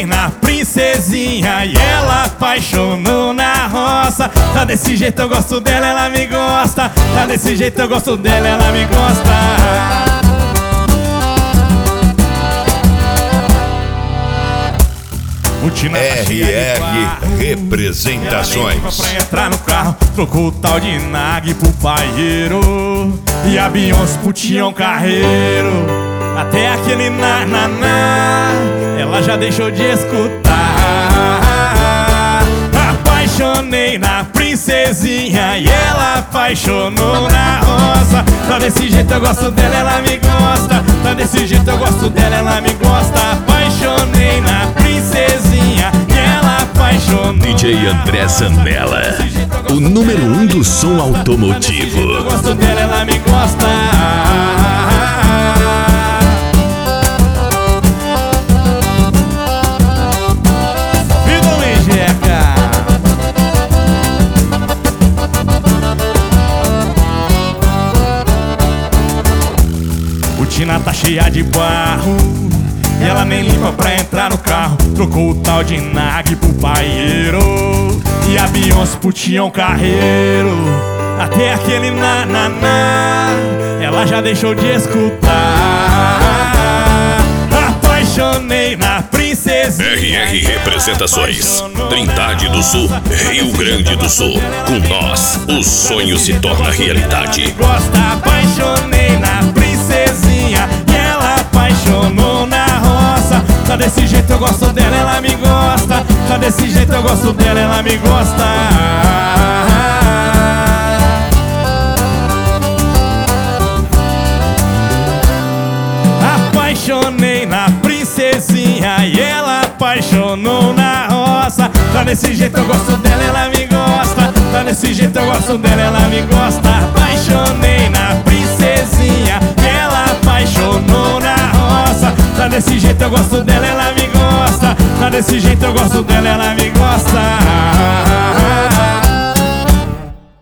apaixonei na princesinha e ela apaixonou na roça. Tá desse jeito eu gosto dela, ela me gosta. Tá desse jeito eu gosto dela, ela me gosta. RR Representações. Pra entrar no carro, trocou o tal de Nag pro paieiro e a Beyoncé pro Tião Carreiro. Até aquele na, ela já deixou de escutar. Apaixonei na princesinha e ela apaixonou na roça. Tá desse jeito eu gosto dela, ela me gosta. Tá desse jeito eu gosto dela, ela me gosta. Apaixonei na princesinha e ela apaixonou. DJ André Zambella, o número 1 do som automotivo. Eu gosto dela, ela me gosta. Tina tá cheia de barro e ela nem limpa pra entrar no carro. Trocou o tal de Nag pro paieiro e a Beyoncé pro Tião Carreiro. Até aquele na, ela já deixou de escutar. Apaixonei na princesinha. RR Representações, Trindade do Sul, Rio Grande do Sul. Com nós, o sonho se torna realidade. Gosta, apaixonei na princesinha e ela apaixonou na roça. Tá desse jeito eu gosto dela, ela me gosta. Tá desse jeito eu gosto dela, ela me gosta. Apaixonei na princesinha e ela apaixonou na roça. Tá desse jeito eu gosto dela, ela me gosta. Tá desse jeito eu gosto dela, ela me gosta. Apaixonei na princesinha e ela apaixonou na roça. Tá desse jeito eu gosto dela, ela me gosta. Tá desse jeito eu gosto dela, ela me gosta.